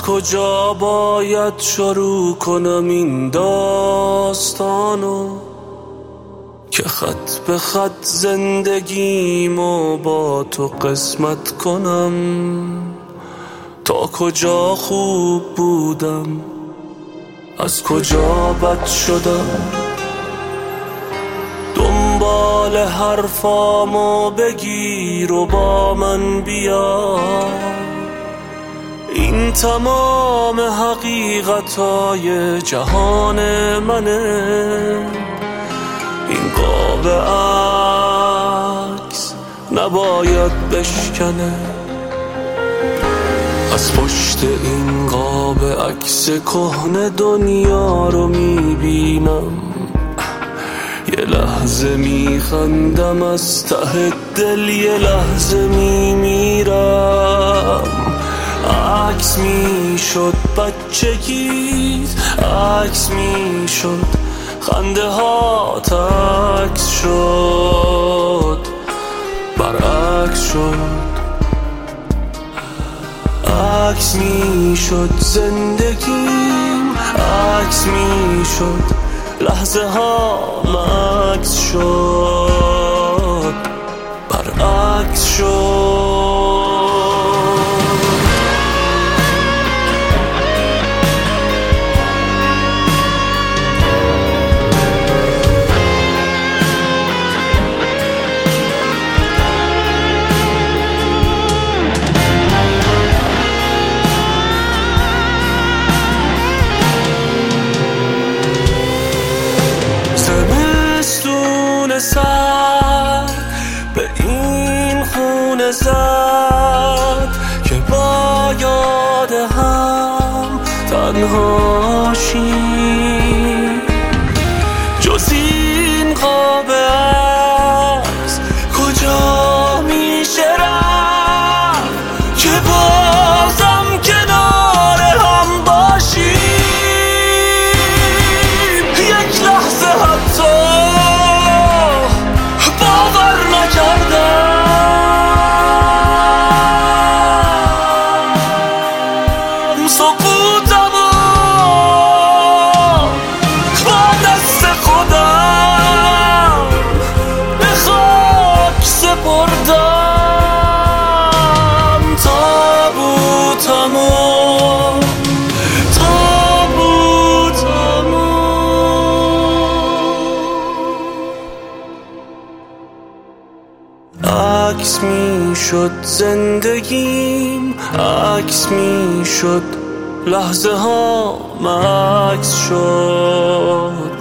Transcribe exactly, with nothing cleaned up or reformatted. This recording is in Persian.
کجا باید شروع کنم این داستانو که خط به خط زندگیمو با تو قسمت کنم؟ تا کجا خوب بودم، از کجا بد شدم؟ دنبال حرفامو بگیر و با من بیا، این تمام حقیقتای جهان منه. این قاب عکس نباید بشکنه، از پشت این قاب عکس کهنه دنیا رو میبینم. یه لحظه میخندم از ته دل، یه لحظه میمیرم. عکس میشد بچگیت، عکس میشد خنده ها، عکس شد برعکس شد. عکس میشد زندگیم، عکس میشد لحظه ها، عکس شد برعکس شد. سر به این خونه زد که با یاد هم تنها شیم. جز این قاب عکس کجا میشه رفت که بازم کنار هم باشیم؟ یک لحظه حتی سقوطمو با دست خودم به خاک سپردم. تابوتمو تابوتمو عکس میشد زندگیم، عکس میشد لحظه ها، عکس شد